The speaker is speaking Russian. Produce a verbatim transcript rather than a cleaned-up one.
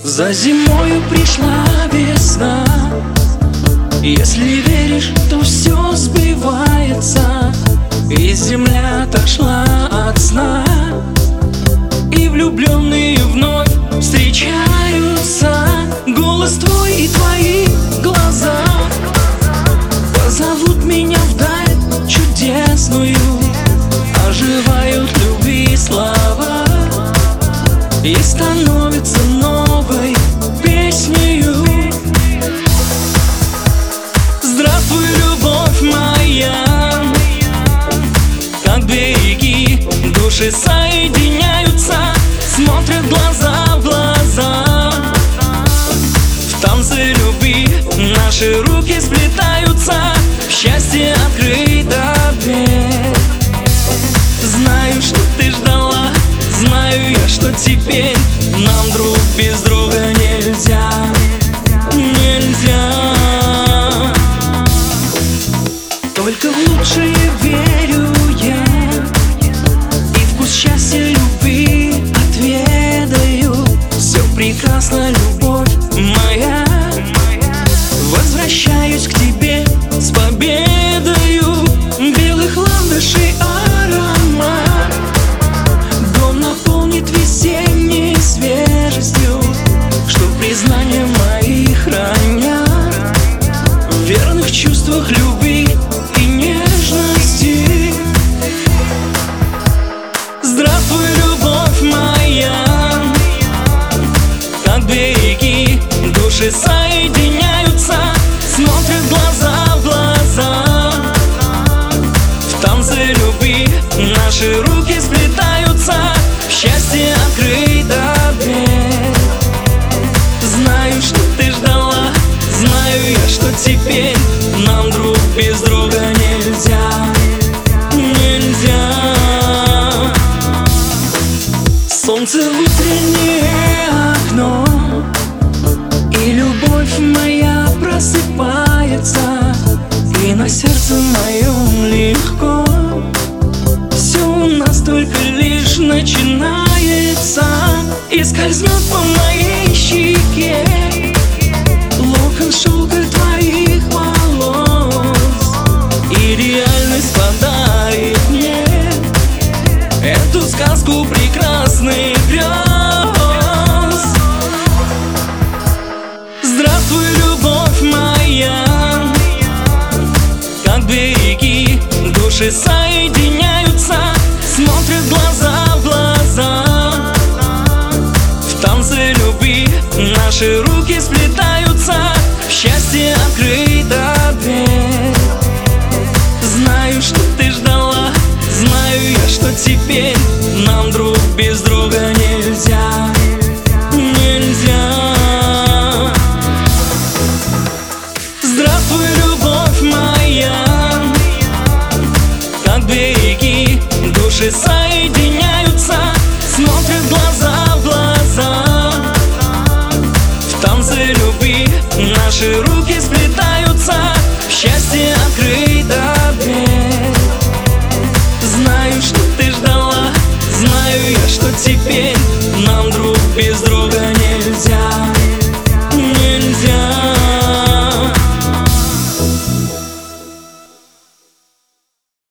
За зимою пришла весна. Если веришь, то все сбывается, и земля отошла от сна, и влюбленные вновь встречаются. Голос твой и твои глаза позовут меня вдаль чудесную. Оживают любви слова и становится новой песнею. Здравствуй, любовь моя, как береги души соединяются, смотрят глаза в глаза. В танце любви наши руки сплетаются, в счастье открыта дверь. Знаю, что ты ждала, знаю я, что теперь нам друг без друга нельзя, нельзя. Только в лучшее верю я, и вкус счастья любви отведаю. Все прекрасно, любовь моя, возвращаюсь к тебе с победою. Белых ландышей аромат дом наполнит весенней свежестью, что признания мои хранят в верных чувствах любви и нежности. Здравствуй, любовь моя, как береги души соединяются, смотрят глаза в глаза. В танце любви наши руки сплетаются, в счастье открыта дверь. Знаю, что ты ждала, знаю я, что теперь нам друг без друга нельзя, нельзя. Солнце в утреннее окно, и любовь моя просыпается, и на сердце моем легко. Все у нас только лишь начинается, и скользнет по моей щеке локон шелка твоих волос, и реальность подарит мне эту сказку прекрасных грез. Здравствуй, любовь моя, как береги души соединяются, смотрят глаза в глаза. В танце любви наши руки сплетаются, в счастье открыта дверь. Знаю, что ты ждала, знаю я, что теперь нам друг без друга нельзя, нельзя. Здравствуй, любовь моя, как береги души соединяются, смотрят глаза в глаза. В танце любви наши руки сплетаются, в счастье открыта дверь. Знаю, что ты ждала, знаю я, что теперь